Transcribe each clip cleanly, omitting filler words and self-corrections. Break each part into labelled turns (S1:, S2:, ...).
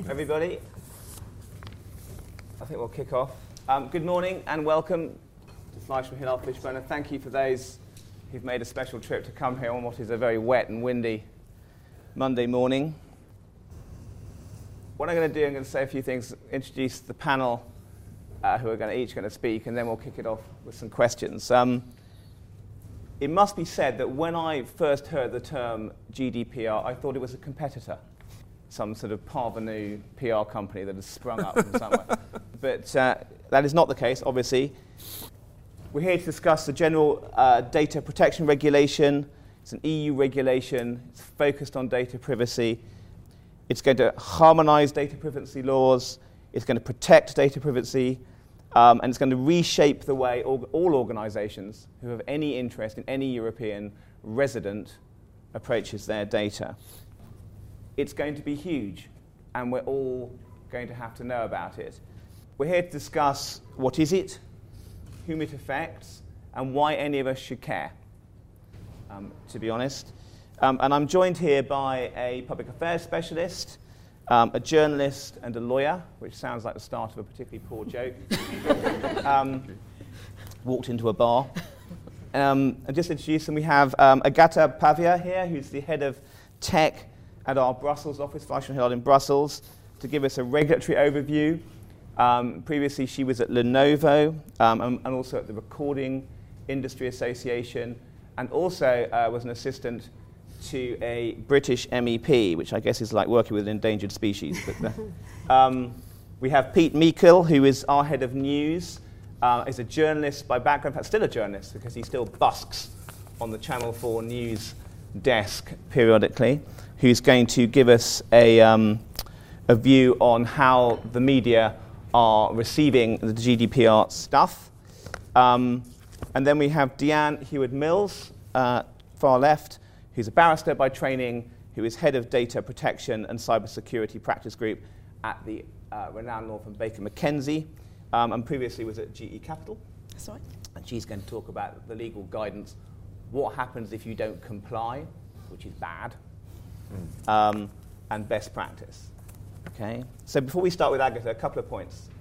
S1: Everybody. I think we'll kick off. Good morning and welcome to Fleishman Hillel Fishburne. Thank you for those who've made a special trip to come here on what is a very wet and windy Monday morning. What I'm going to do, I'm going to say a few things, introduce the panel who are each going to speak, and then we'll kick it off with some questions. It must be said that when I first heard the term GDPR, I thought it was a competitor, some sort of parvenu PR company that has sprung up from somewhere. But that is not the case, obviously. We're here to discuss the general data protection regulation. It's an EU regulation. It's focused on data privacy. It's going to harmonize data privacy laws. It's going to protect data privacy. And it's going to reshape the way all organizations who have any interest in any European resident approaches their data. It's going to be huge, and we're all going to have to know about it. We're here to discuss what is it, whom it affects, and why any of us should care, to be honest. And I'm joined here by a public affairs specialist, a journalist, and a lawyer, which sounds like the start of a particularly poor joke. Walked into a bar. And just introduce them, we have Agata Pavia here, who's the head of tech at our Brussels office, Fleishman Hillel in Brussels, to give us a regulatory overview. Previously, she was at Lenovo and also at the Recording Industry Association, and also was an assistant to a British MEP, which I guess is like working with an endangered species. But, we have Pete Meikle, who is our head of news. Is a journalist by background, in fact, still a journalist, because he still busks on the Channel 4 news desk periodically, who's going to give us a view on how the media are receiving the GDPR stuff. And then we have Deanne Hewitt-Mills, far left, who's a barrister by training, who is head of data protection and cybersecurity practice group at the renowned law firm Baker McKenzie, and previously was at GE Capital.
S2: That's right.
S1: And she's going to talk about the legal guidance, what happens if you don't comply, which is bad, and best practice. Okay. So before we start with Agatha, a couple of points.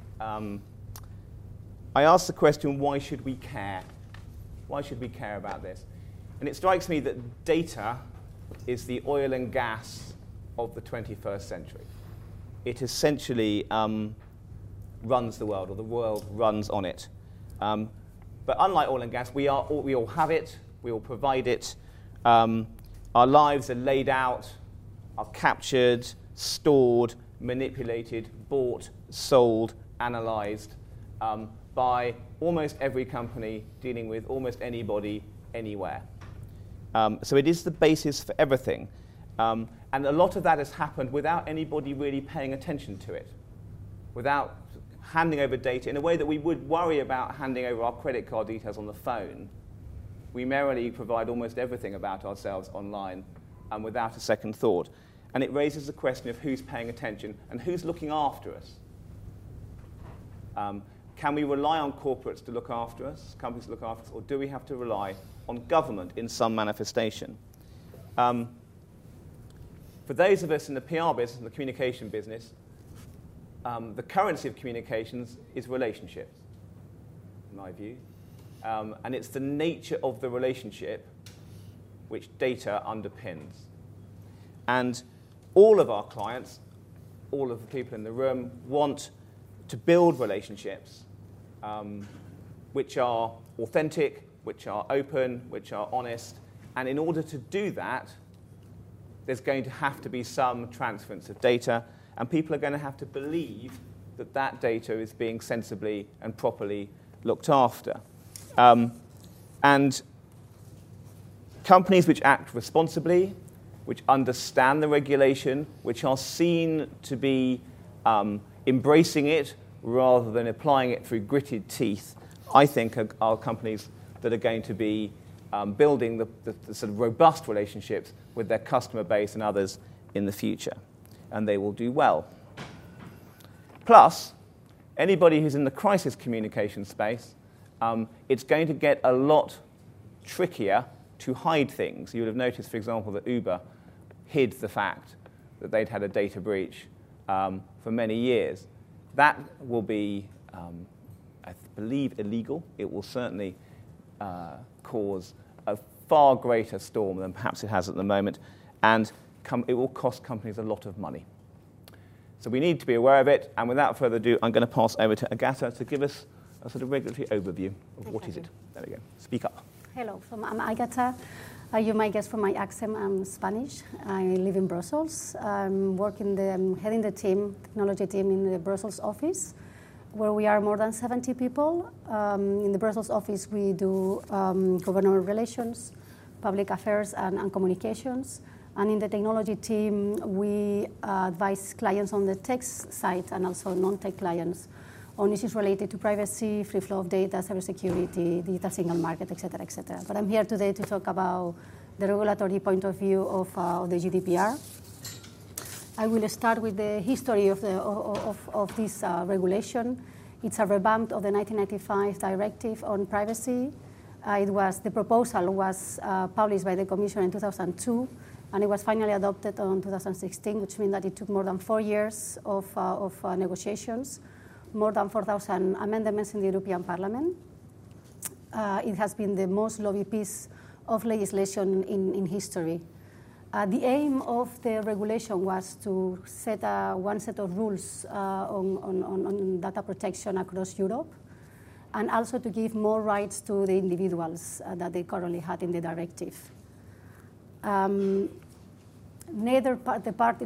S1: I asked the question, why should we care? Why should we care about this? And it strikes me that data is the oil and gas of the 21st century. It essentially runs the world, or the world runs on it. But unlike oil and gas, we all have it, we all provide it. Our lives are laid out, are captured, stored, manipulated, bought, sold, analyzed by almost every company dealing with almost anybody, anywhere. So it is the basis for everything. And a lot of that has happened without anybody really paying attention to it, without handing over data in a way that we would worry about handing over our credit card details on the phone. We merrily provide almost everything about ourselves online and without a second thought. And it raises the question of who's paying attention and who's looking after us. Can we rely on corporates to look after us, companies to look after us, or do we have to rely on government in some manifestation? For those of us in the PR business and the communication business, the currency of communications is relationships, in my view. And it's the nature of the relationship which data underpins. And all of our clients, all of the people in the room, want to build relationships which are authentic, which are open, which are honest. And in order to do that, there's going to have to be some transference of data, and people are going to have to believe that that data is being sensibly and properly looked after. And companies which act responsibly, which understand the regulation, which are seen to be embracing it rather than applying it through gritted teeth, I think are companies that are going to be building the sort of robust relationships with their customer base and others in the future. And they will do well. Plus, anybody who's in the crisis communication space, it's going to get a lot trickier to hide things. You would have noticed, for example, that Uber hid the fact that they'd had a data breach for many years. That will be, I believe, illegal. It will certainly cause a far greater storm than perhaps it has at the moment, and it will cost companies a lot of money. So we need to be aware of it, and without further ado, I'm going to pass over to Agata to give us a sort of regulatory overview of what is it. There we go. Speak up.
S2: Hello, so I'm Agata. You might guess from my accent, I'm Spanish. I live in Brussels. I'm heading the technology team in the Brussels office, where we are more than 70 people. In the Brussels office, we do government relations, public affairs, and communications. And in the technology team, we advise clients on the tech side and also non-tech clients on issues related to privacy, free flow of data, cybersecurity, digital single market, et cetera, et cetera. But I'm here today to talk about the regulatory point of view of the GDPR. I will start with the history of this regulation. It's a revamp of the 1995 directive on privacy. The proposal was published by the Commission in 2002, and it was finally adopted in 2016, which means that it took more than 4 years of negotiations, more than 4,000 amendments in the European Parliament. It has been the most lobbied piece of legislation in history. The aim of the regulation was to set one set of rules on data protection across Europe, and also to give more rights to the individuals that they currently had in the directive. None of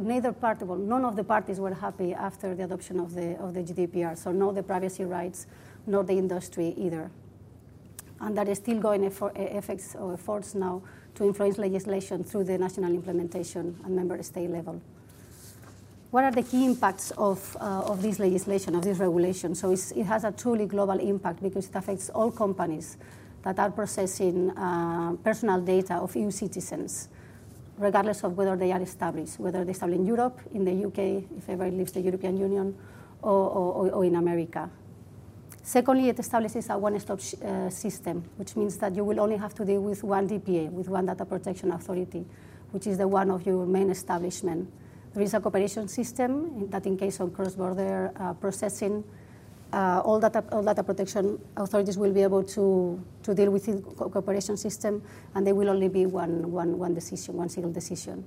S2: the parties were happy after the adoption of the GDPR, so nor the privacy rights, nor the industry either. And there is still going efforts now to influence legislation through the national implementation at member state level. What are the key impacts of this legislation, of this regulation? So it has a truly global impact because it affects all companies that are processing personal data of EU citizens, regardless of whether they are established, whether they're established in Europe, in the UK, if ever it leaves the European Union, or in America. Secondly, it establishes a one-stop system, which means that you will only have to deal with one DPA, with one data protection authority, which is the one of your main establishment. There is a cooperation system that in case of cross-border processing, all data protection authorities will be able to deal with the cooperation system, and there will only be one decision, one single decision.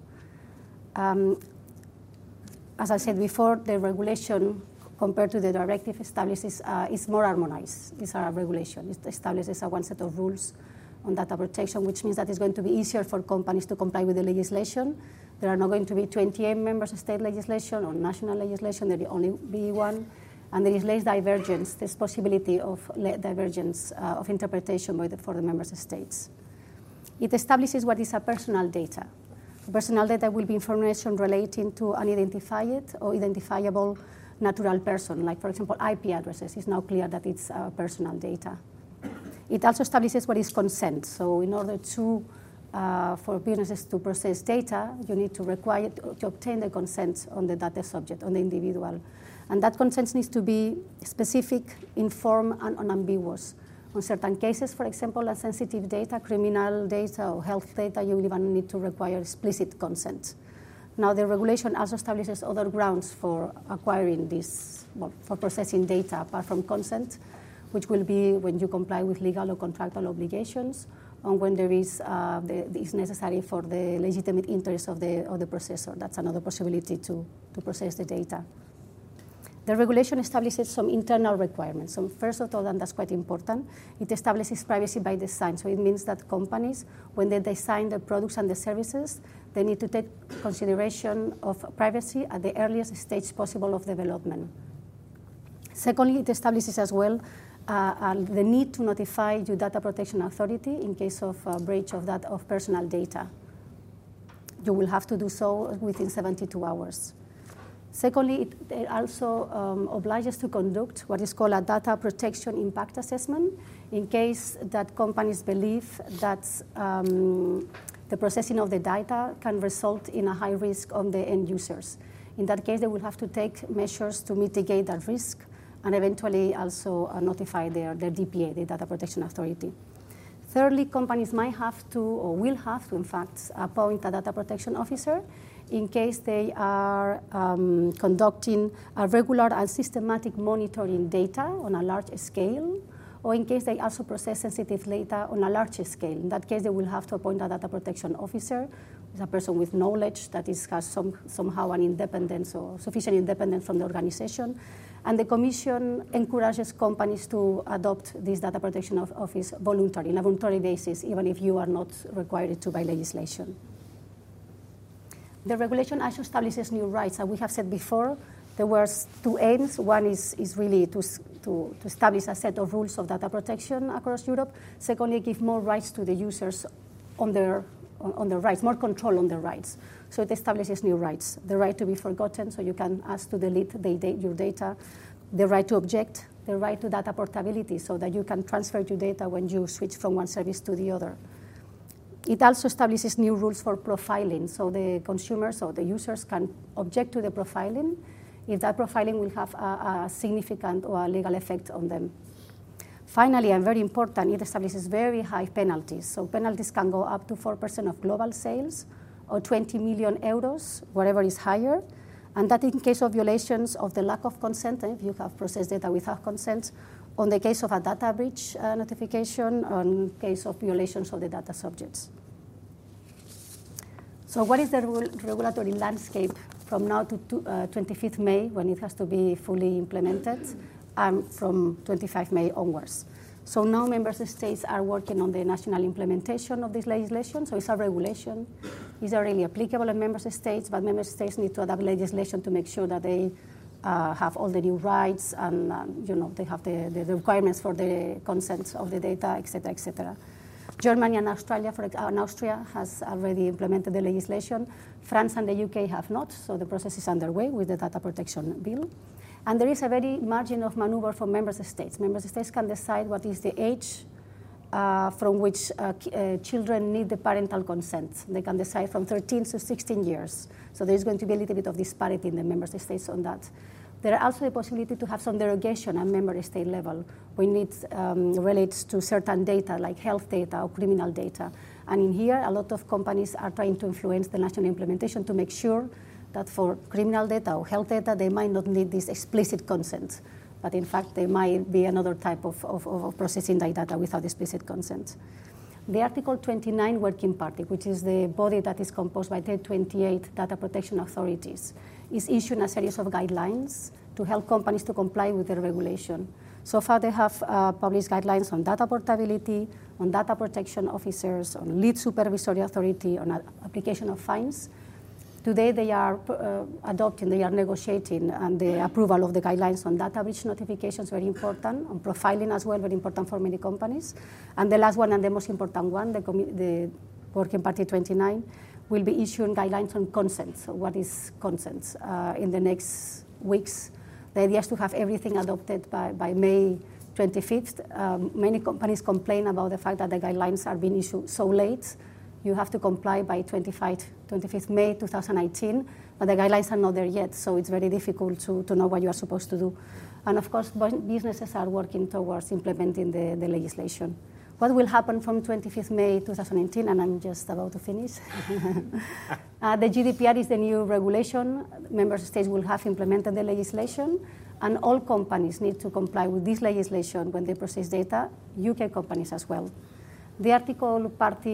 S2: As I said before, the regulation compared to the directive establishes is more harmonized. It's a regulation. It establishes one set of rules on data protection, which means that it's going to be easier for companies to comply with the legislation. There are not going to be 28 member state legislation or national legislation. There will only be one. And there is less divergence. There's possibility of divergence of interpretation for the member states. It establishes what is a personal data. Personal data will be information relating to unidentified or identifiable natural person, like, for example, IP addresses. It's now clear that it's personal data. It also establishes what is consent. So in order for businesses to process data, you need to obtain the consent on the data subject, on the individual. And that consent needs to be specific, informed, and unambiguous. On certain cases, for example, sensitive data, criminal data, or health data, you will even need to require explicit consent. Now, the regulation also establishes other grounds for acquiring this, for processing data apart from consent, which will be when you comply with legal or contractual obligations, or when there is necessary for the legitimate interest of the processor. That's another possibility to process the data. The regulation establishes some internal requirements. So first of all, and that's quite important, it establishes privacy by design. So it means that companies, when they design the products and the services, they need to take consideration of privacy at the earliest stage possible of development. Secondly, it establishes as well the need to notify your data protection authority in case of breach of personal data. You will have to do so within 72 hours. Secondly, it also obliges to conduct what is called a data protection impact assessment in case that companies believe that the processing of the data can result in a high risk on the end users. In that case, they will have to take measures to mitigate that risk and eventually also notify their DPA, the Data Protection Authority. Thirdly, companies might have to, or will have to, in fact, appoint a data protection officer in case they are conducting a regular and systematic monitoring data on a large scale, or in case they also process sensitive data on a large scale. In that case, they will have to appoint a data protection officer, a person with knowledge that has somehow an independence or sufficient independence from the organization. And the Commission encourages companies to adopt this data protection office voluntarily, on a voluntary basis, even if you are not required to by legislation. The regulation also establishes new rights. As we have said before, there were two aims. One is really to establish a set of rules of data protection across Europe. Secondly, give more rights to the users on their rights, more control on their rights. So it establishes new rights. The right to be forgotten, so you can ask to delete your data. The right to object. The right to data portability, so that you can transfer your data when you switch from one service to the other. It also establishes new rules for profiling, so the consumers or the users can object to the profiling if that profiling will have a significant or a legal effect on them. Finally, and very important, it establishes very high penalties. So penalties can go up to 4% of global sales or 20 million euros, whatever is higher. And that in case of violations of the lack of consent, if you have processed data without consent, on the case of a data breach notification, on case of violations of the data subjects. So what is the regulatory landscape from now to 25th May, when it has to be fully implemented, and from 25 May onwards? So now member states are working on the national implementation of this legislation. So it's a regulation. It's already applicable in member states, but member states need to adapt legislation to make sure that they have all the new rights and they have the requirements for the consent of the data, et cetera, et cetera. Germany and Austria has already implemented the legislation. France and the UK have not, so the process is underway with the data protection bill. And there is a very margin of maneuver for member states. Member states can decide what is the age from which children need the parental consent. They can decide from 13 to 16 years. So there's going to be a little bit of disparity in the member states on that. There are also the possibility to have some derogation at member state level when it relates to certain data, like health data or criminal data. And in here, a lot of companies are trying to influence the national implementation to make sure that for criminal data or health data, they might not need this explicit consent. But in fact, there might be another type of processing data without explicit consent. The Article 29 Working Party, which is the body that is composed by the 28 data protection authorities, is issuing a series of guidelines to help companies to comply with the regulation. So far, they have published guidelines on data portability, on data protection officers, on lead supervisory authority, on application of fines. Today, they are adopting, they are negotiating, and the approval of the guidelines on data breach notifications, very important, on profiling as well, very important for many companies. And the last one, and the most important one, the Working Party 29, will be issuing guidelines on consent. So what is consent? In the next weeks, the idea is to have everything adopted by May 25th. Many companies complain about the fact that the guidelines are being issued so late. You have to comply by 25th May 2019, but the guidelines are not there yet, so it's very difficult to know what you are supposed to do. And of course, businesses are working towards implementing the legislation. What will happen from 25th May 2019, and I'm just about to finish. The GDPR is the new regulation. Member states will have implemented the legislation, and all companies need to comply with this legislation when they process data, UK companies as well. The Article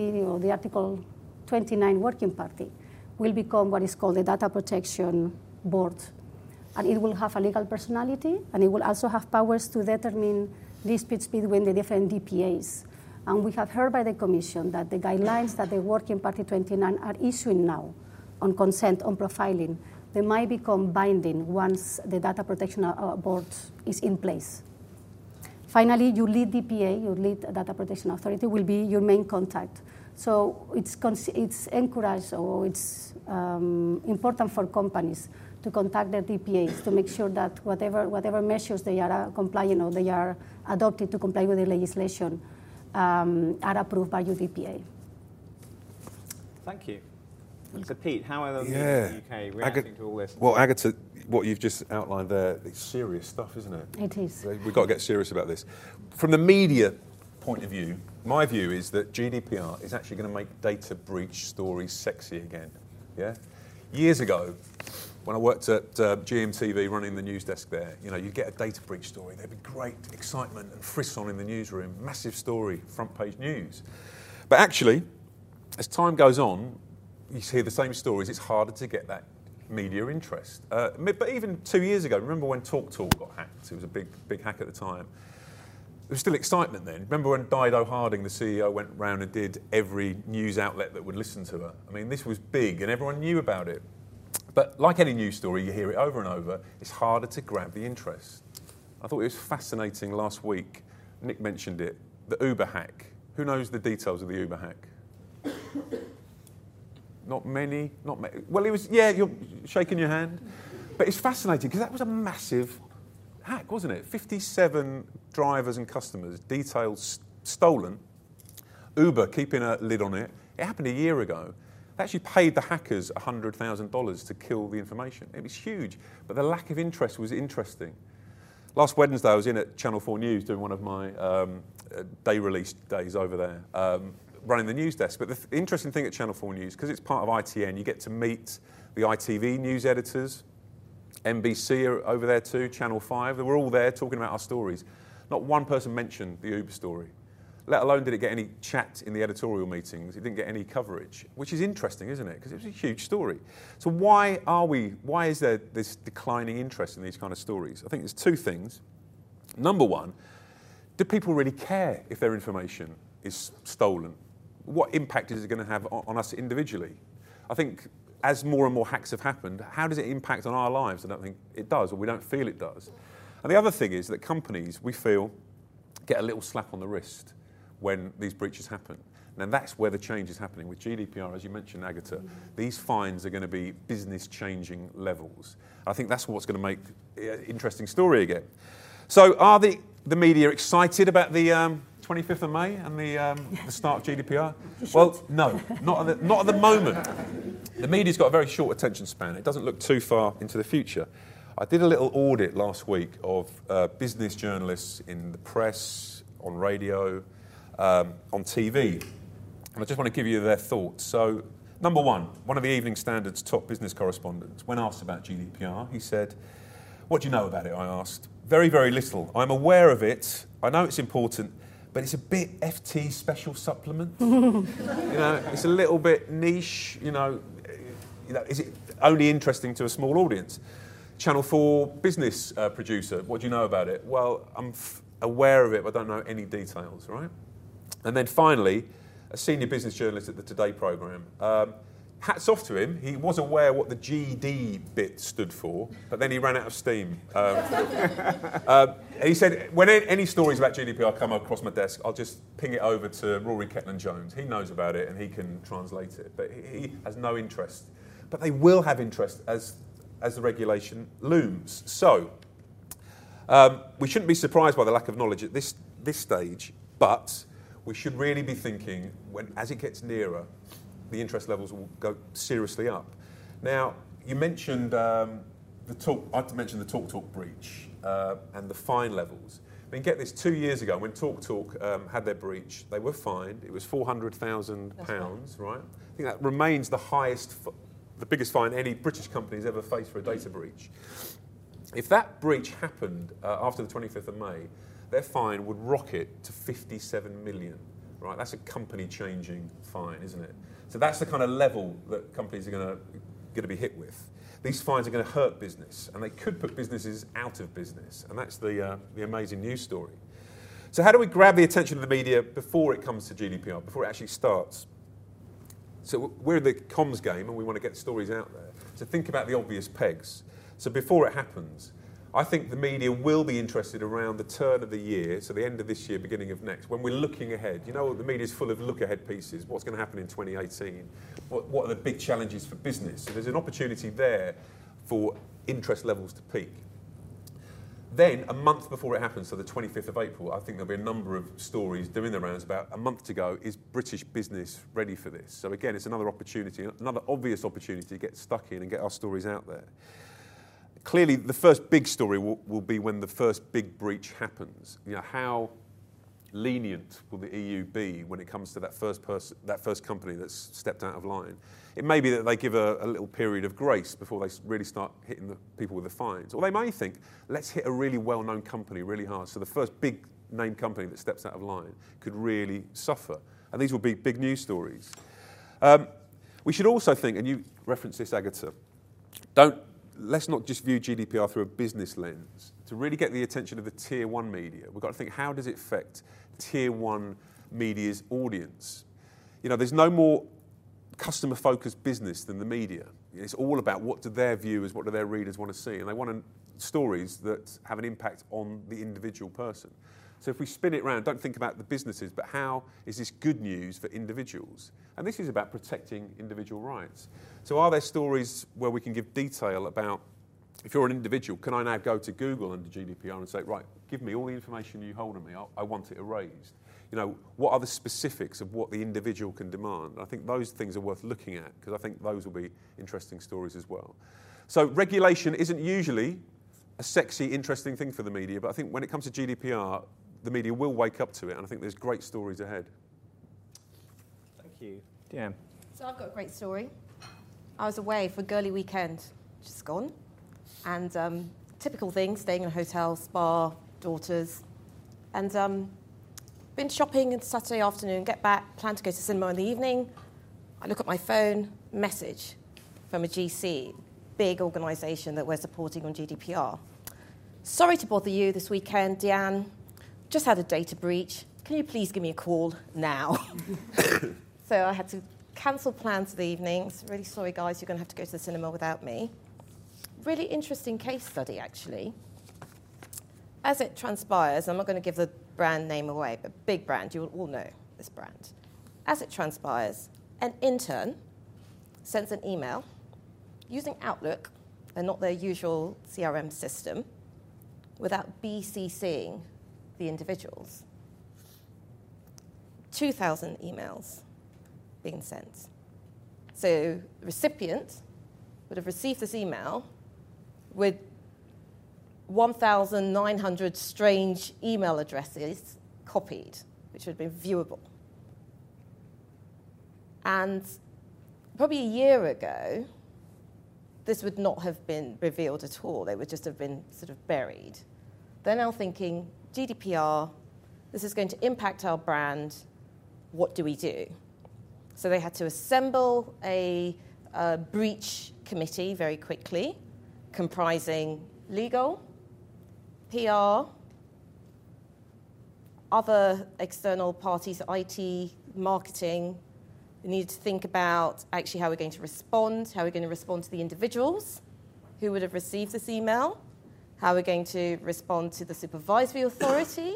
S2: 29 Working Party will become what is called the Data Protection Board. And it will have a legal personality, and it will also have powers to determine disputes between the different DPAs. And we have heard by the Commission that the guidelines that the Working Party 29 are issuing now on consent, on profiling, they might become binding once the Data Protection Board is in place. Finally, your lead DPA, your lead data protection authority, will be your main contact. So it's encouraged, or it's important for companies to contact their DPAs to make sure that whatever measures they are complying or they are adopted to comply with the legislation are approved by your DPA.
S1: Thank you. So Pete, how are the UK reacting to all this?
S3: Well, Agatha, what you've just outlined there, it's serious stuff, isn't it?
S2: It is.
S3: We've got to get serious about this. From the media point of view, my view is that GDPR is actually going to make data breach stories sexy again. Yeah? Years ago, when I worked at GMTV running the news desk there, you'd get a data breach story. There'd be great excitement and frisson in the newsroom, massive story, front page news. But actually, as time goes on, you hear the same stories. It's harder to get that media interest. But even 2 years ago, remember when TalkTalk got hacked? It was a big hack at the time. There was still excitement then. Remember when Dido Harding, the CEO, went round and did every news outlet that would listen to her? I mean, this was big and everyone knew about it. But like any news story, you hear it over and over, it's harder to grab the interest. I thought it was fascinating last week. Nick mentioned it, the Uber hack. Who knows the details of the Uber hack? Not many. Well, it was, you're shaking your hand. But it's fascinating because that was a massive hack, wasn't it? 57 drivers and customers, details stolen. Uber keeping a lid on it. It happened a year ago. They actually paid the hackers $100,000 to kill the information. It was huge, but the lack of interest was interesting. Last Wednesday, I was in at Channel 4 News doing one of my day release days over there, running the news desk. But the interesting thing at Channel 4 News, because it's part of ITN, you get to meet the ITV news editors. NBC are over there too, Channel 5. They were all there talking about our stories. Not one person mentioned the Uber story. Let alone did it get any chat in the editorial meetings. It didn't get any coverage, which is interesting, isn't it? Because it was a huge story. So why is there this declining interest in these kind of stories? I think there's two things. Number one, do people really care if their information is stolen? What impact is it going to have on us individually? I think as more and more hacks have happened, how does it impact on our lives? I don't think it does, or we don't feel it does. And the other thing is that companies, we feel, get a little slap on the wrist when these breaches happen. And that's where the change is happening. With GDPR, as you mentioned, Agatha, these fines are going to be business-changing levels. I think that's what's going to make an interesting story again. So are the media excited about the 25th of May and the start of GDPR? Well, no, not at the moment. The media's got a very short attention span. It doesn't look too far into the future. I did a little audit last week of business journalists in the press, on radio, on TV. And I just want to give you their thoughts. So, number one of the Evening Standard's top business correspondents, when asked about GDPR, he said, "What do you know about it?" I asked. "Very, very little. I'm aware of it. I know it's important, but it's a bit FT special supplement. It's a little bit niche. Is it only interesting to a small audience?" Channel 4 business producer, "What do you know about it?" "Well, I'm aware of it, but I don't know any details," right? And then finally, a senior business journalist at the Today programme. Hats off to him. He was aware what the GD bit stood for, but then he ran out of steam. And he said, when any stories about GDPR come across my desk, I'll just ping it over to Rory Ketland-Jones. He knows about it and he can translate it, but he has no interest. But they will have interest as the regulation looms. So, we shouldn't be surprised by the lack of knowledge at this stage, but we should really be thinking, as it gets nearer, the interest levels will go seriously up. Now, you mentioned I mentioned the TalkTalk breach and the fine levels. I mean, get this, 2 years ago when TalkTalk had their breach, they were fined. It was £400,000, right? I think that remains the biggest fine any British company has ever faced for a data breach. If that breach happened after the 25th of May, their fine would rocket to 57 million, right? That's a company-changing fine, isn't it? So that's the kind of level that companies are going to be hit with. These fines are going to hurt business, and they could put businesses out of business, and that's the amazing news story. So how do we grab the attention of the media before it comes to GDPR, before it actually starts? So we're in the comms game, and we want to get stories out there. So think about the obvious pegs. So before it happens, I think the media will be interested around the turn of the year, so the end of this year, beginning of next, when we're looking ahead. The media's full of look-ahead pieces. What's going to happen in 2018? What are the big challenges for business? So there's an opportunity there for interest levels to peak. Then, a month before it happens, so the 25th of April, I think there'll be a number of stories doing the rounds about a month to go. Is British business ready for this? So again, it's another opportunity, another obvious opportunity to get stuck in and get our stories out there. Clearly, the first big story will be when the first big breach happens. How lenient will the EU be when it comes to that first company that's stepped out of line? It may be that they give a little period of grace before they really start hitting the people with the fines. Or they may think, let's hit a really well-known company really hard. So the first big name company that steps out of line could really suffer. And these will be big news stories. We should also think, and you referenced this, Agatha, let's not just view GDPR through a business lens. To really get the attention of the tier one media, we've got to think, how does it affect tier one media's audience? You know, there's no more customer-focused business than the media. It's all about what do their viewers, what do their readers want to see, and they want stories that have an impact on the individual person. So if we spin it around, don't think about the businesses, but how is this good news for individuals? And this is about protecting individual rights. So are there stories where we can give detail about, if you're an individual, can I now go to Google under GDPR and say, right, give me all the information you hold on me, I want it erased? You know, what are the specifics of what the individual can demand? I think those things are worth looking at, because I think those will be interesting stories as well. So regulation isn't usually a sexy, interesting thing for the media, but I think when it comes to GDPR, the media will wake up to it, and I think there's great stories ahead.
S1: Thank you. Deanne.
S4: So I've got a great story. I was away for a girly weekend, just gone, and typical thing, staying in a hotel, spa, daughters, and been shopping on Saturday afternoon, get back, plan to go to cinema in the evening. I look at my phone, message from a GC, big organisation that we're supporting on GDPR. Sorry to bother you this weekend, Deanne. Just had a data breach. Can you please give me a call now? So I had to cancel plans for the evening. So really sorry, guys, you're going to have to go to the cinema without me. Really interesting case study, actually. As it transpires, I'm not going to give the brand name away, but big brand, you will all know this brand. As it transpires, an intern sends an email using Outlook and not their usual CRM system without BCCing the individuals. 2,000 emails being sent. So the recipient would have received this email with 1,900 strange email addresses copied, which would have been viewable. And probably a year ago, this would not have been revealed at all. They would just have been sort of buried. They're now thinking, GDPR, this is going to impact our brand. What do we do? So they had to assemble a breach committee very quickly, comprising legal, PR, other external parties, IT, marketing. We needed to think about actually how we're going to respond to the individuals who would have received this email, how we're going to respond to the supervisory authority,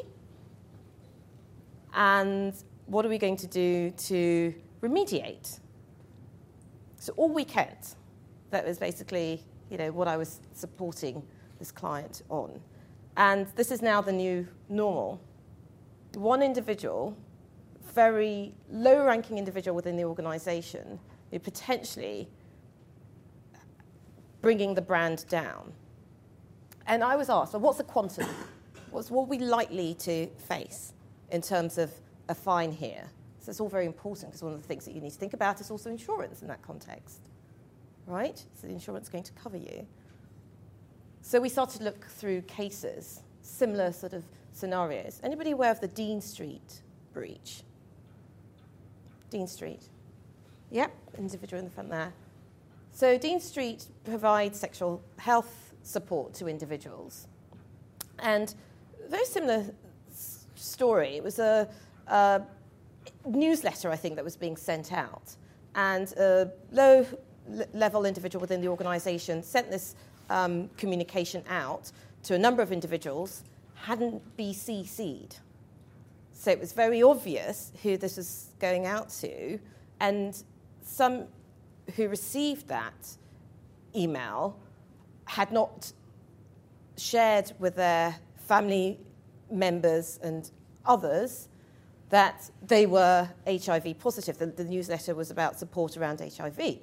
S4: and what are we going to do to remediate. So all weekend, that was basically, what I was supporting this client on. And this is now the new normal. One individual, very low-ranking individual within the organisation, who potentially bringing the brand down. And I was asked, well, what's the quantum? What are we likely to face in terms of a fine here? So it's all very important, because one of the things that you need to think about is also insurance in that context, right? So the insurance is going to cover you. So we started to look through cases, similar sort of scenarios. Anybody aware of the Dean Street breach? Dean Street. Yep, individual in the front there. So Dean Street provides sexual health support to individuals. And a very similar story. It was a newsletter, I think, that was being sent out. And a low-level individual within the organisation sent this communication out to a number of individuals, hadn't BCC'd. So it was very obvious who this was going out to, and some who received that email had not shared with their family members and others that they were HIV positive. The newsletter was about support around HIV.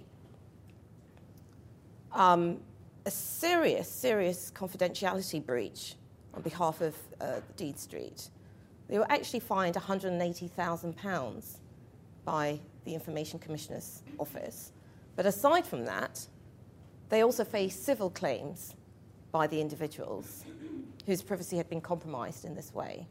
S4: A serious confidentiality breach on behalf of Dean Street. They were actually fined £180,000 by the Information Commissioner's Office. But aside from that, they also face civil claims by the individuals whose privacy had been compromised in this way.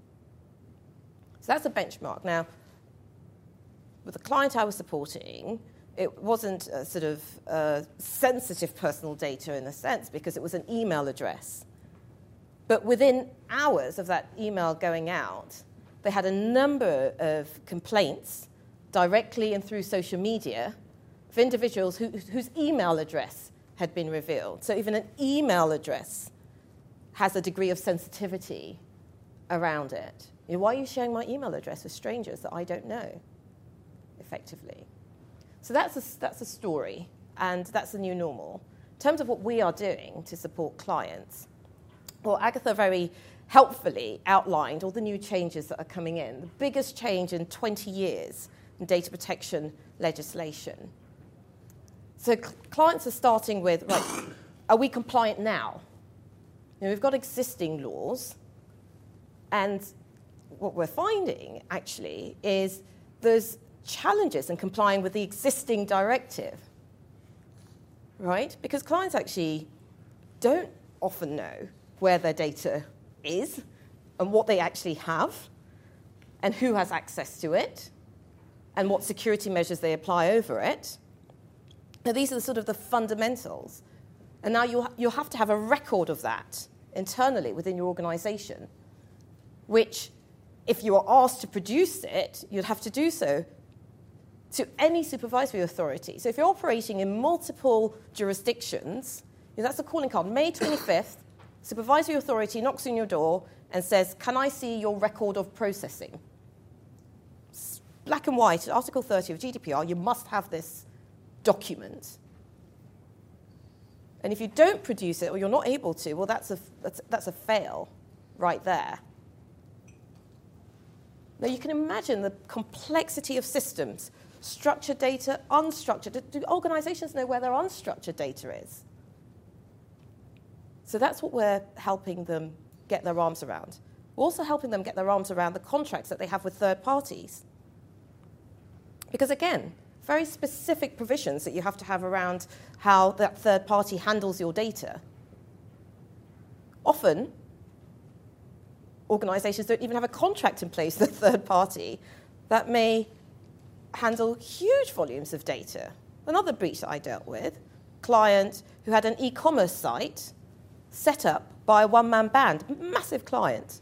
S4: So that's a benchmark. Now, with the client I was supporting, it wasn't a sort of sensitive personal data in a sense because it was an email address. But within hours of that email going out, they had a number of complaints directly and through social media of individuals whose email address had been revealed. So even an email address has a degree of sensitivity around it. You know, why are you sharing my email address with strangers that I don't know, effectively? So that's a story, and that's the new normal. In terms of what we are doing to support clients, well, Agatha very helpfully outlined all the new changes that are coming in, the biggest change in 20 years in data protection legislation. So clients are starting with, right, are we compliant now? You know, we've got existing laws, and what we're finding, actually, is there's challenges in complying with the existing directive, right? Because clients actually don't often know where their data is and what they actually have and who has access to it and what security measures they apply over it. Now, these are sort of the fundamentals. And now you'll have to have a record of that internally within your organization, which, if you are asked to produce it, you'd have to do so to any supervisory authority. So if you're operating in multiple jurisdictions, you know, that's a calling card. May 25th, supervisory authority knocks on your door and says, can I see your record of processing? It's black and white, Article 30 of GDPR, you must have this document. And if you don't produce it or you're not able to, well, that's a fail right there. Now, you can imagine the complexity of systems, structured data, unstructured. Do organizations know where their unstructured data is? So that's what we're helping them get their arms around. We're also helping them get their arms around the contracts that they have with third parties. Because, again, very specific provisions that you have to have around how that third party handles your data. Often, organizations don't even have a contract in place with a third party that may handle huge volumes of data. Another breach that I dealt with, client who had an e-commerce site set up by a one-man band, massive client.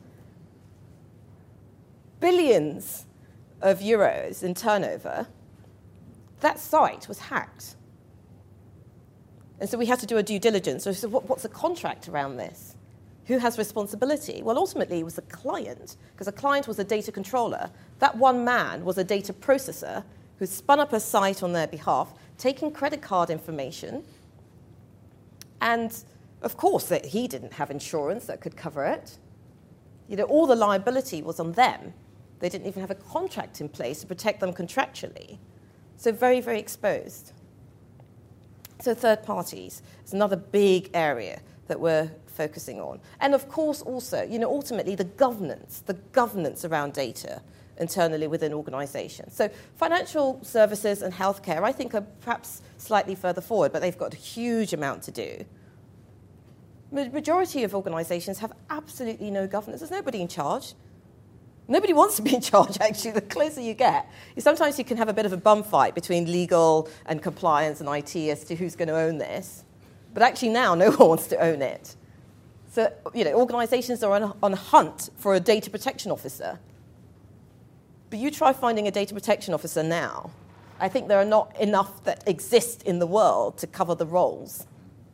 S4: Billions of euros in turnover. That site was hacked. And so we had to do a due diligence. So what's the contract around this? Who has responsibility? Well, ultimately, it was the client, because the client was a data controller. That one man was a data processor who spun up a site on their behalf, taking credit card information. And, of course, that he didn't have insurance that could cover it. You know, all the liability was on them. They didn't even have a contract in place to protect them contractually. So very, very exposed. So third parties is another big area that we're focusing on. And of course also, you know, ultimately the governance around data internally within organizations. So financial services and healthcare, I think, are perhaps slightly further forward, but they've got a huge amount to do. The majority of organizations have absolutely no governance. There's nobody in charge. Nobody wants to be in charge, actually, the closer you get. Sometimes you can have a bit of a bum fight between legal and compliance and IT as to who's going to own this. But actually now, no one wants to own it. So, you know, organizations are on a hunt for a data protection officer. But you try finding a data protection officer now. I think there are not enough that exist in the world to cover the roles.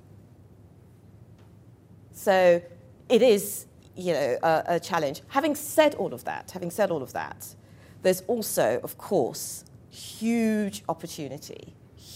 S4: So it is, you know, a challenge. Having said all of that, there's also, of course, huge opportunity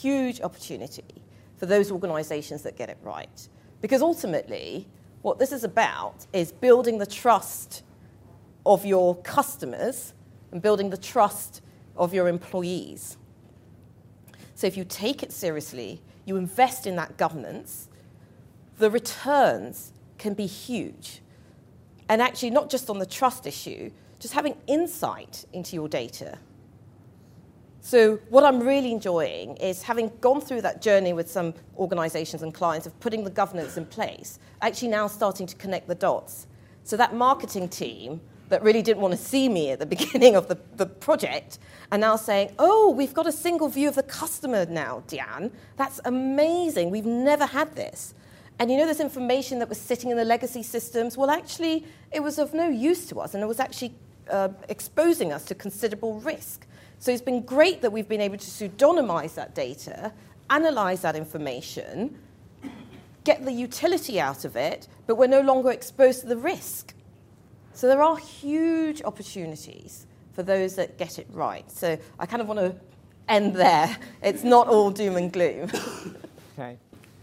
S4: for those organizations that get it right. Because ultimately, what this is about is building the trust of your customers and building the trust of your employees. So if you take it seriously, you invest in that governance, the returns can be huge. And actually, not just on the trust issue, just having insight into your data. So what I'm really enjoying is having gone through that journey with some organisations and clients of putting the governance in place, actually now starting to connect the dots. So that marketing team that really didn't want to see me at the beginning of the project are now saying, oh, we've got a single view of the customer now, Deanne. That's amazing. We've never had this. And you know this information that was sitting in the legacy systems? Well, actually, it was of no use to us, and it was actually exposing us to considerable risk. So it's been great that we've been able to pseudonymize that data, analyze that information, get the utility out of it, but we're no longer exposed to the risk. So there are huge opportunities for those that get it right. So I kind of want to end there. It's not all doom and gloom.
S1: Okay.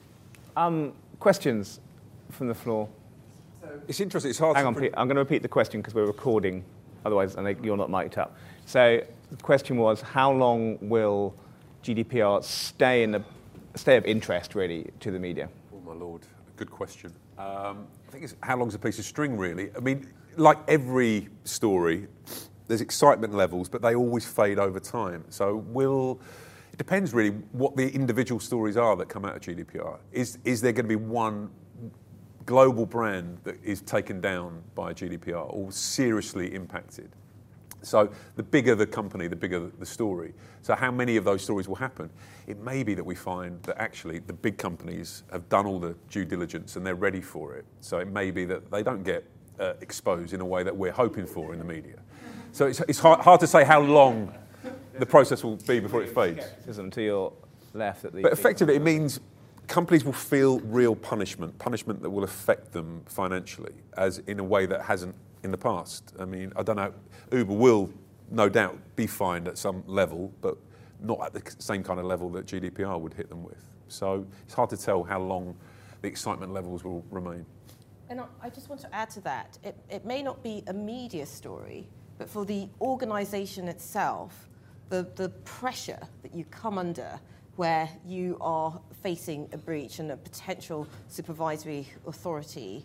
S1: Questions from the floor?
S3: It's interesting. It's hard.
S1: Hang on, Pete. I'm going to repeat the question because we're recording. Otherwise, you're not mic'd up. So the question was, how long will GDPR stay of interest, really, to the media?
S3: Oh, my Lord. Good question. I think it's how long's a piece of string, really? I mean, like every story, there's excitement levels, but they always fade over time. So it depends, really, what the individual stories are that come out of GDPR. Is there going to be one global brand that is taken down by GDPR or seriously impacted? So the bigger the company, the bigger the story. So how many of those stories will happen? It may be that we find that actually the big companies have done all the due diligence and they're ready for it. So it may be that they don't get exposed in a way that we're hoping for in the media. So it's hard to say how long the process will be before it fades.
S1: To your left.
S3: But effectively, it means companies will feel real punishment that will affect them financially, as in a way that hasn't in the past. I mean, I don't know, Uber will no doubt be fined at some level, but not at the same kind of level that GDPR would hit them with. So it's hard to tell how long the excitement levels will remain.
S4: And I just want to add to that, it may not be a media story, but for the organisation itself, the pressure that you come under where you are facing a breach and a potential supervisory authority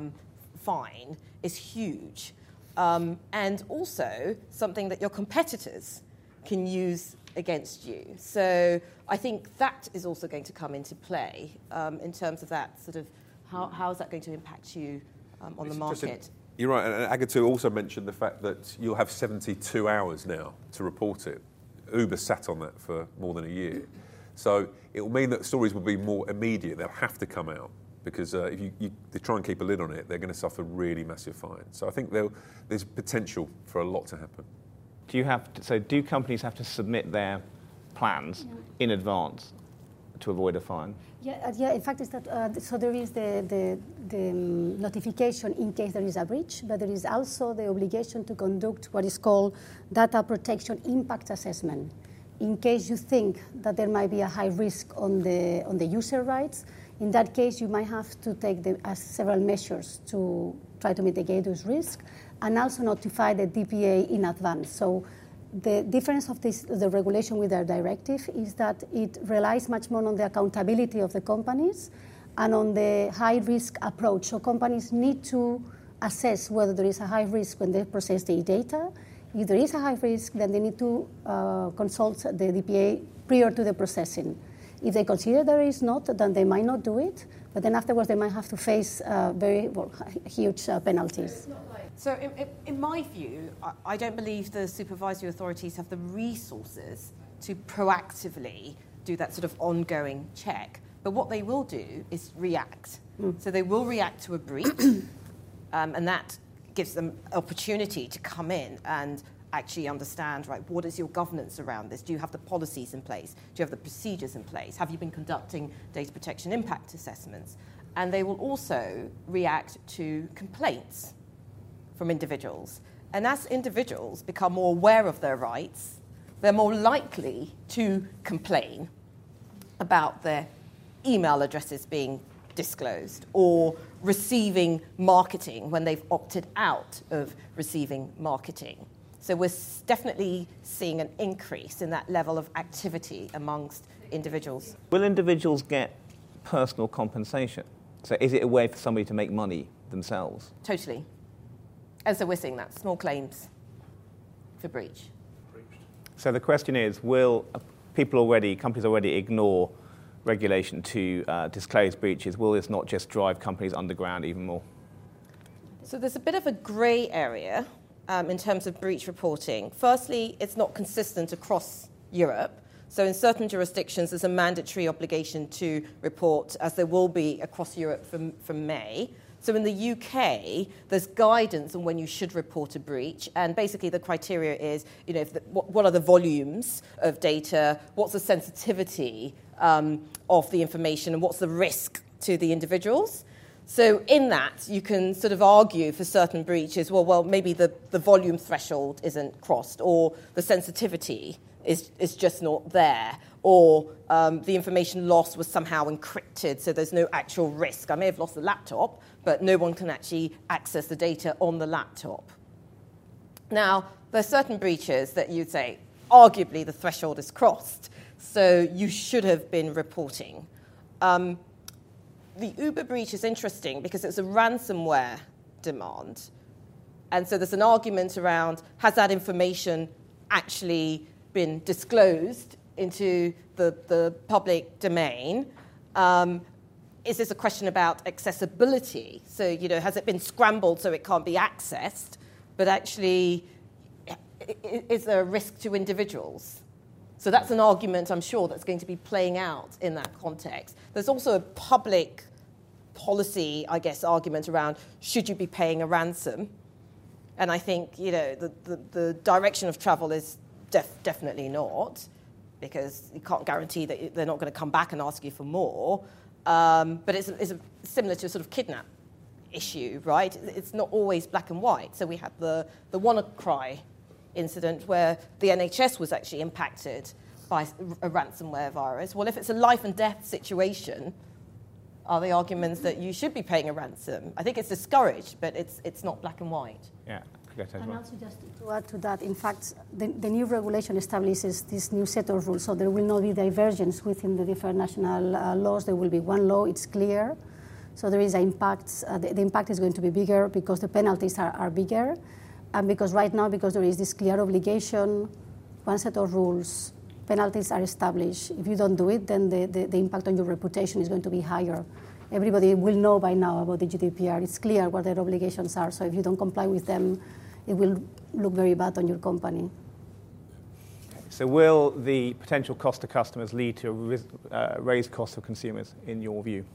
S4: fine is huge. And also something that your competitors can use against you. So I think that is also going to come into play in terms of that sort of how is that going to impact you on the market.
S3: You're right, and Agatu also mentioned the fact that you'll have 72 hours now to report it. Uber sat on that for more than a year. So it will mean that stories will be more immediate. They'll have to come out because if they try and keep a lid on it, they're going to suffer really massive fines. So I think there's potential for a lot to happen.
S1: Do companies have to submit their plans in advance to avoid a fine?
S2: Yeah. In fact, it's that so there is the notification in case there is a breach, but there is also the obligation to conduct what is called data protection impact assessment. In case you think that there might be a high risk on the user rights, in that case you might have to take several measures to try to mitigate those risks, and also notify the DPA in advance. So the difference of the regulation with our directive is that it relies much more on the accountability of the companies and on the high-risk approach. So companies need to assess whether there is a high risk when they process the data. If there is a high risk, then they need to consult the DPA prior to the processing. If they consider there is not, then they might not do it, but then afterwards they might have to face very huge penalties.
S4: So in my view, I don't believe the supervisory authorities have the resources to proactively do that sort of ongoing check. But what they will do is react. So they will react to a breach, and that gives them opportunity to come in and actually understand, right, what is your governance around this? Do you have the policies in place? Do you have the procedures in place? Have you been conducting data protection impact assessments? And they will also react to complaints from individuals. And as individuals become more aware of their rights, they're more likely to complain about their email addresses being disclosed or receiving marketing when they've opted out of receiving marketing. So we're definitely seeing an increase in that level of activity amongst individuals.
S1: Will individuals get personal compensation? So is it a way for somebody to make money themselves?
S4: Totally. And so we're seeing that, small claims for breach.
S1: So the question is, will companies already ignore regulation to disclose breaches? Will this not just drive companies underground even more?
S4: So there's a bit of a grey area in terms of breach reporting. Firstly, it's not consistent across Europe. So in certain jurisdictions, there's a mandatory obligation to report, as there will be across Europe from May. So in the UK, there's guidance on when you should report a breach, and basically the criteria is, what are the volumes of data, what's the sensitivity of the information, and what's the risk to the individuals. So in that, you can sort of argue for certain breaches, well, maybe the volume threshold isn't crossed, or the sensitivity is just not there, or the information lost was somehow encrypted, so there's no actual risk. I may have lost the laptop, but no one can actually access the data on the laptop. Now, there are certain breaches that you'd say, arguably the threshold is crossed, so you should have been reporting. The Uber breach is interesting because it's a ransomware demand. And so there's an argument around, has that information actually been disclosed into the public domain? Is this a question about accessibility? So, has it been scrambled so it can't be accessed? But actually, is there a risk to individuals? So that's an argument, I'm sure, that's going to be playing out in that context. There's also a public policy, I guess, argument around, should you be paying a ransom? And I think, the direction of travel is definitely not, because you can't guarantee that they're not going to come back and ask you for more. But it's similar to a sort of kidnap issue, right? It's not always black and white. So we had the WannaCry incident where the NHS was actually impacted by a ransomware virus. Well, if it's a life and death situation, are the arguments that you should be paying a ransom? I think it's discouraged, but it's not black and white.
S1: Yeah.
S2: And also just to add to that, in fact, the new regulation establishes this new set of rules, so there will not be divergence within the different national laws. There will be one law, it's clear. So there is an impact, the impact is going to be bigger because the penalties are bigger, and because right now, because there is this clear obligation, one set of rules, penalties are established. If you don't do it, then the impact on your reputation is going to be higher. Everybody will know by now about the GDPR. It's clear what their obligations are, so if you don't comply with them, it will look very bad on your company.
S1: So will the potential cost to customers lead to a raised cost for consumers, in your view?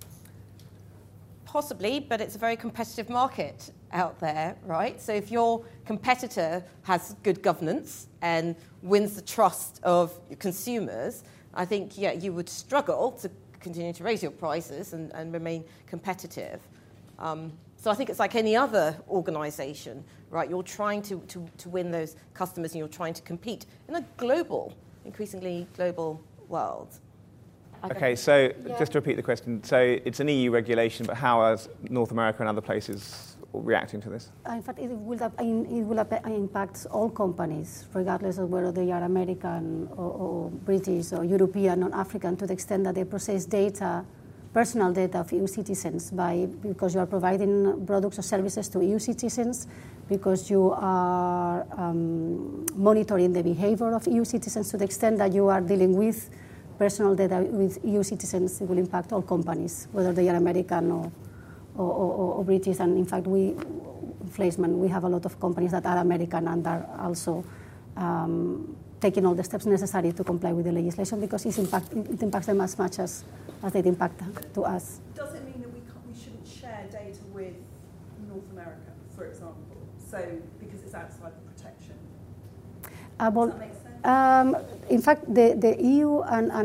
S4: Possibly, but it's a very competitive market out there, right? So if your competitor has good governance and wins the trust of consumers, I think, you would struggle to continue to raise your prices and remain competitive. So I think it's like any other organisation, right? You're trying to win those customers, and you're trying to compete in a increasingly global world.
S1: Okay, so just to repeat the question, so it's an EU regulation, but how are North America and other places reacting to this?
S2: In fact, it will impact all companies, regardless of whether they are American or British or European or African, to the extent that they process data, personal data of EU citizens, because you are providing products or services to EU citizens, because you are monitoring the behavior of EU citizens. To the extent that you are dealing with personal data with EU citizens, it will impact all companies, whether they are American or British. And in fact, Fleischmann, we have a lot of companies that are American and are also taking all the steps necessary to comply with the legislation, because it impacts them as much as they impact to us.
S5: Does it mean that we shouldn't share data with North America, for example? So because it's outside the protection. Does that make sense?
S2: In fact, the EU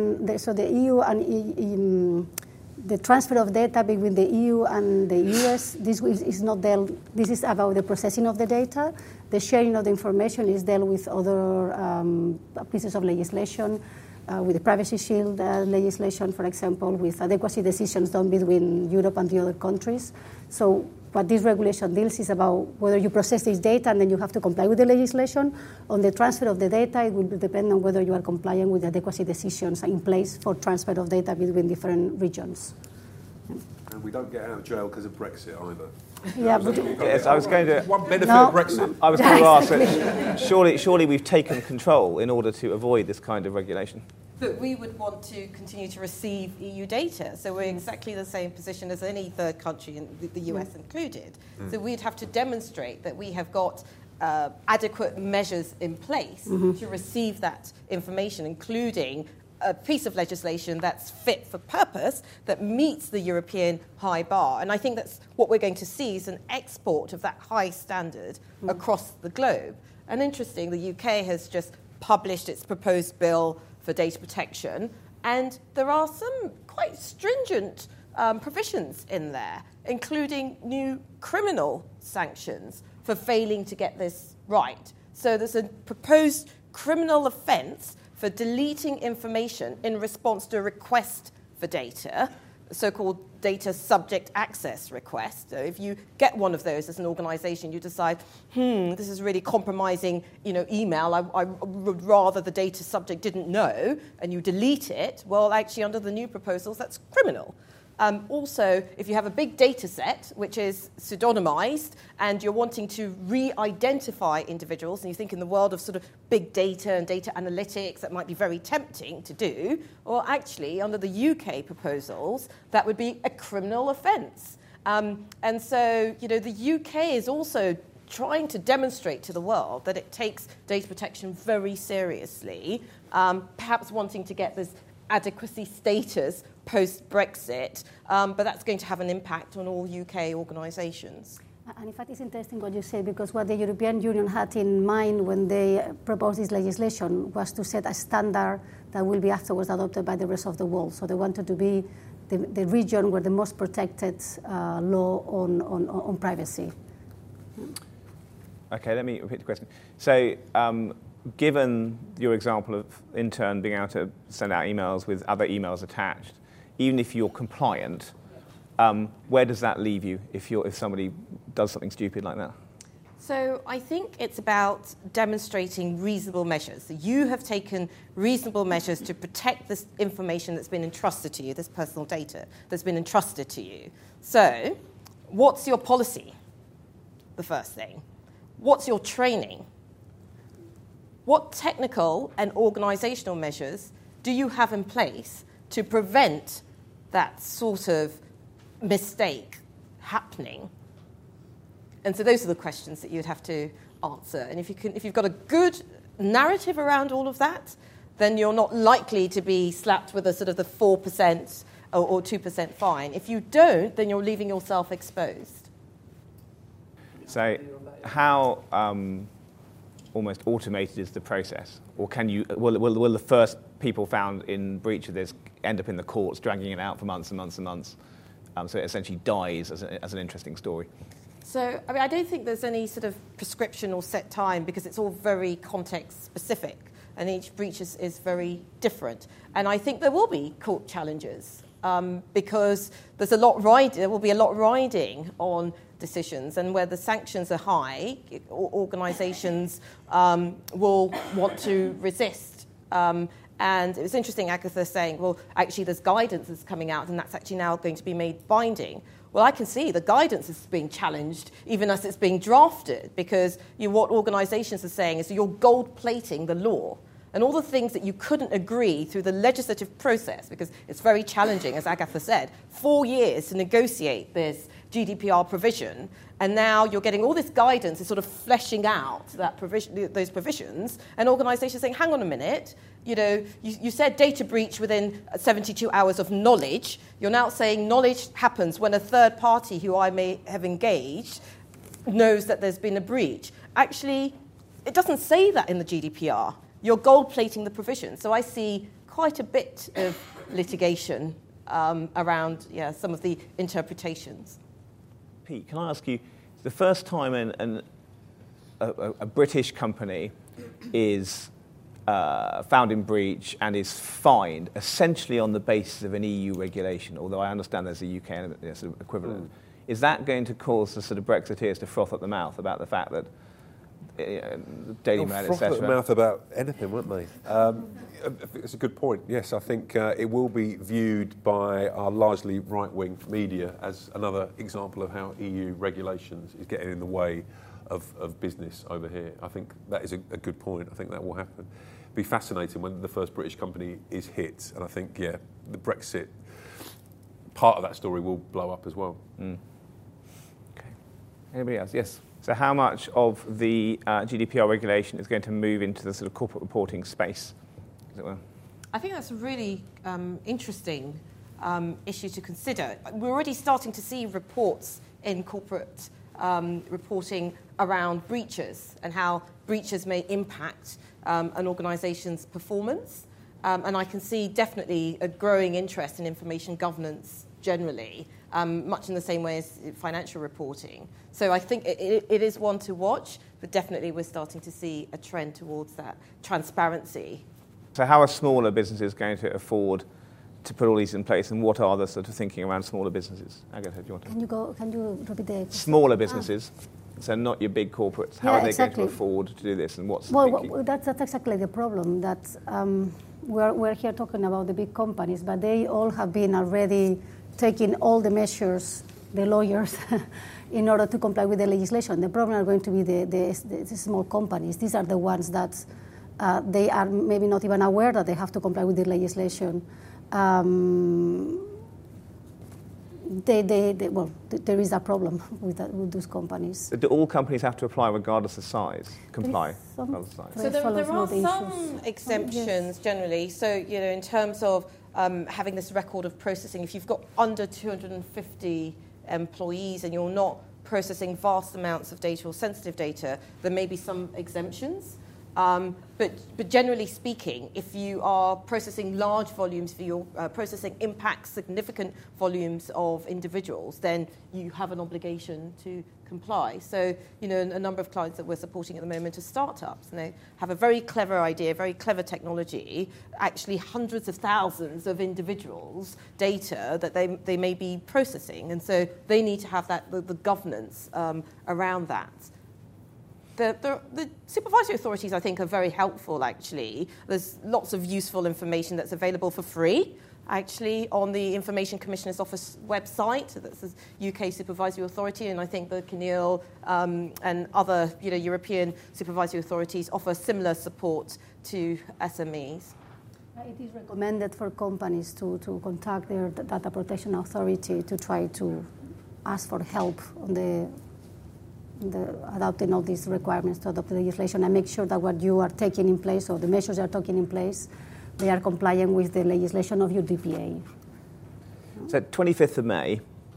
S2: the transfer of data between the EU and the US, this is not dealt. This is about the processing of the data. The sharing of the information is dealt with other pieces of legislation, with the Privacy Shield legislation, for example, with adequacy decisions done between Europe and the other countries. So what this regulation deals is about whether you process this data and then you have to comply with the legislation. On the transfer of the data, it will depend on whether you are complying with adequacy decisions in place for transfer of data between different regions.
S6: And we don't get out of jail because of Brexit either.
S2: Yeah, but
S1: Yes, I was going to.
S3: One benefit
S2: No.
S3: of Brexit.
S1: I was going to ask that surely we've taken control in order to avoid this kind of regulation.
S4: But we would want to continue to receive EU data. So we're in exactly the same position as any third country, and the US included. So we'd have to demonstrate that we have got adequate measures in place to receive that information, including a piece of legislation that's fit for purpose, that meets the European high bar. And I think that's what we're going to see is an export of that high standard across the globe. And interesting, the UK has just published its proposed bill for data protection, and there are some quite stringent provisions in there, including new criminal sanctions for failing to get this right. So there's a proposed criminal offence for deleting information in response to a request for data, the so-called data subject access request. So if you get one of those as an organisation, you decide, this is really compromising, email. I would rather the data subject didn't know, and you delete it. Well, actually, under the new proposals, that's criminal. Also, if you have a big data set, which is pseudonymized, and you're wanting to re-identify individuals, and you think in the world of sort of big data and data analytics, that might be very tempting to do, well, actually, under the UK proposals, that would be a criminal offence. And so, the UK is also trying to demonstrate to the world that it takes data protection very seriously, perhaps wanting to get this adequacy status post-Brexit, but that's going to have an impact on all UK organisations.
S2: And in fact, it's interesting what you say, because what the European Union had in mind when they proposed this legislation was to set a standard that will be afterwards adopted by the rest of the world. So they wanted to be the region where the most protected law on privacy.
S1: Okay, let me repeat the question. So, given your example of intern being able to send out emails with other emails attached, even if you're compliant, where does that leave you if somebody does something stupid like that?
S4: So I think it's about demonstrating reasonable measures. So you have taken reasonable measures to protect this information that's been entrusted to you, this personal data that's been entrusted to you. So what's your policy? The first thing. What's your training? What technical and organisational measures do you have in place to prevent that sort of mistake happening? And so those are the questions that you'd have to answer. And if you've got a good narrative around all of that, then you're not likely to be slapped with a sort of the 4% or 2% fine. If you don't, then you're leaving yourself exposed.
S1: So how almost automated is the process? Or will the first people found in breach of this end up in the courts, dragging it out for months and months and months? So it essentially dies as an interesting story.
S4: So, I don't think there's any sort of prescription or set time, because it's all very context-specific, and each breach is very different. And I think there will be court challenges, because there will be a lot riding on decisions, and where the sanctions are high, organisations will want to resist. And it was interesting, Agatha saying, well, actually there's guidance that's coming out, and that's actually now going to be made binding. Well, I can see the guidance is being challenged even as it's being drafted, because what organisations are saying is you're gold-plating the law. And all the things that you couldn't agree through the legislative process, because it's very challenging, as Agatha said, 4 years to negotiate this GDPR provision, and now you're getting all this guidance and sort of fleshing out that those provisions, and organisations saying, hang on a minute, you said data breach within 72 hours of knowledge. You're now saying knowledge happens when a third party who I may have engaged knows that there's been a breach. Actually, it doesn't say that in the GDPR. You're gold-plating the provision. So I see quite a bit of litigation around some of the interpretations.
S1: Pete, can I ask you, the first time a British company is found in breach and is fined essentially on the basis of an EU regulation, although I understand there's a UK sort of equivalent, is that going to cause the sort of Brexiteers to froth at the mouth about the fact that Daily Mail,
S3: froth at the
S1: etc.
S3: mouth about anything, weren't they? It's a good point. Yes, I think it will be viewed by our largely right-wing media as another example of how EU regulations is getting in the way of business over here. I think that is a good point. I think that will happen. It'll be fascinating when the first British company is hit, and I think, the Brexit part of that story will blow up as well.
S1: Okay. Anybody else? Yes. So how much of the GDPR regulation is going to move into the sort of corporate reporting space, as it were?
S4: I think that's a really interesting issue to consider. We're already starting to see reports in corporate reporting around breaches and how breaches may impact an organisation's performance. And I can see definitely a growing interest in information governance generally, much in the same way as financial reporting. So I think it is one to watch, but definitely we're starting to see a trend towards that transparency.
S1: So how are smaller businesses going to afford to put all these in place, and what are the sort of thinking around smaller businesses? Agatha, do you want to?
S2: Can you repeat the
S1: Smaller businesses, so not your big corporates. How are they going to afford to do this, and what's the thinking?
S2: Well, that's exactly the problem. That we're here talking about the big companies, but they all have been already taking all the measures, the lawyers, in order to comply with the legislation. The problem are going to be the small companies. These are the ones that they are maybe not even aware that they have to comply with the legislation. There is a problem with those companies.
S1: Do all companies have to apply regardless of size? Comply regardless of size?
S4: So there are some exemptions generally. So, in terms of having this record of processing, if you've got under 250 employees and you're not processing vast amounts of data or sensitive data, there may be some exemptions. But generally speaking, if you are processing large volumes, if you're processing impacts significant volumes of individuals, then you have an obligation to comply. So, a number of clients that we're supporting at the moment are startups, and they have a very clever idea, very clever technology, actually hundreds of thousands of individuals' data that they may be processing, and so they need to have the governance around that. The supervisory authorities, I think, are very helpful, actually. There's lots of useful information that's available for free, actually, on the Information Commissioner's Office website. That's the UK Supervisory Authority, and I think the CNIL and other European supervisory authorities offer similar support to SMEs.
S2: It is recommended for companies to contact their data protection authority to try to ask for help on the adopting all these requirements to adopt the legislation and make sure that what you are taking in place or the measures you are taking in place, they are compliant with the legislation of your DPA.
S1: So 25th of May,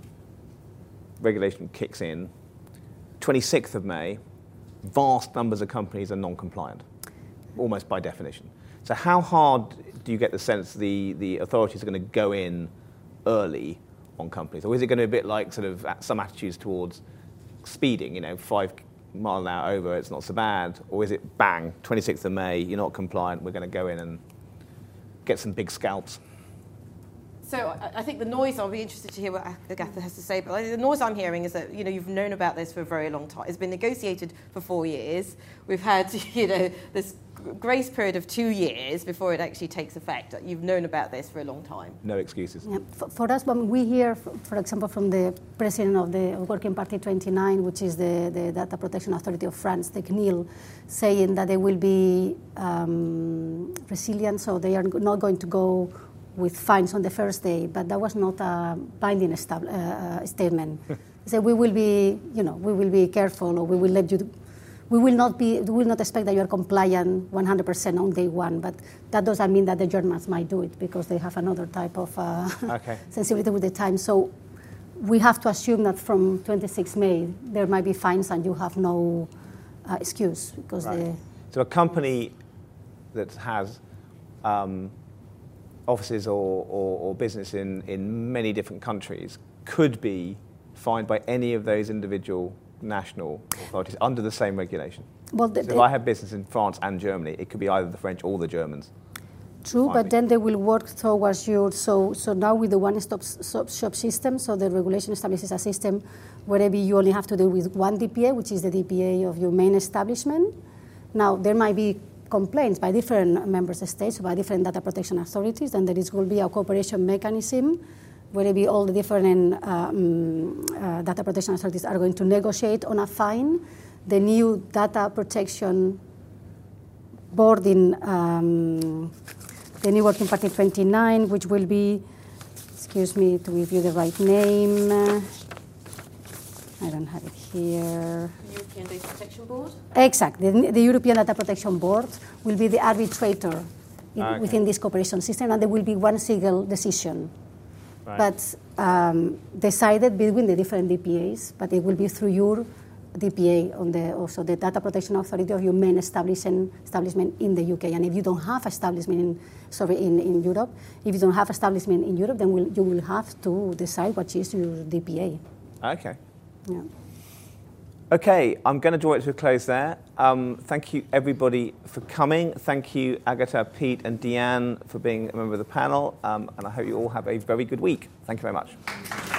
S1: regulation kicks in. 26th of May, vast numbers of companies are non-compliant, almost by definition. So how hard do you get the sense the authorities are going to go in early on companies? Or is it going to be a bit like sort of some attitudes towards speeding, 5 mile an hour over, it's not so bad? Or is it bang, 26th of May, you're not compliant, we're going to go in and get some big scalps?
S4: So I think the noise, I'll be interested to hear what Agatha has to say, but the noise I'm hearing is that, you've known about this for a very long time. It's been negotiated for 4 years. We've had, this grace period of 2 years before it actually takes effect. You've known about this for a long time.
S1: No excuses.
S2: Yeah. For us, when we hear, for example, from the president of the Working Party 29, which is the Data Protection Authority of France, the CNIL, saying that they will be resilient, so they are not going to go with fines on the first day, but that was not a binding statement. So we will be, we will be careful, or we will let you. We will not expect that you are compliant 100% on day one, but that doesn't mean that the Germans might do it because they have another type of sensibility with the time. So we have to assume that from 26 May there might be fines and you have no excuse because
S1: So a company that has offices or business in many different countries could be fined by any of those individual national authorities under the same regulation. Well, so if I have business in France and Germany, it could be either the French or the Germans.
S2: True,
S1: finally.
S2: but then they will work towards your, so now with the one-stop shop system, so the regulation establishes a system wherever you only have to deal with one DPA, which is the DPA of your main establishment. Now, there might be complaints by different member states, by different data protection authorities, and there will be a cooperation mechanism wherever all the different data protection authorities are going to negotiate on a fine. The new data protection board in the new Working Party 29, which will be, excuse me to give you the right name, I don't have it here.
S4: The European Data Protection Board?
S2: Exactly. The European Data Protection Board will be the arbitrator within this cooperation system, and there will be one single decision.
S1: Right.
S2: But decided between the different DPAs, but it will be through your DPA, also the Data Protection Authority of your main establishment in the UK. And if you don't have establishment in Europe, if you don't have establishment in Europe, then you will have to decide what is your DPA.
S1: Okay.
S2: Yeah.
S1: Okay, I'm going to draw it to a close there. Thank you, everybody, for coming. Thank you, Agatha, Pete, and Deanne, for being a member of the panel. And I hope you all have a very good week. Thank you very much.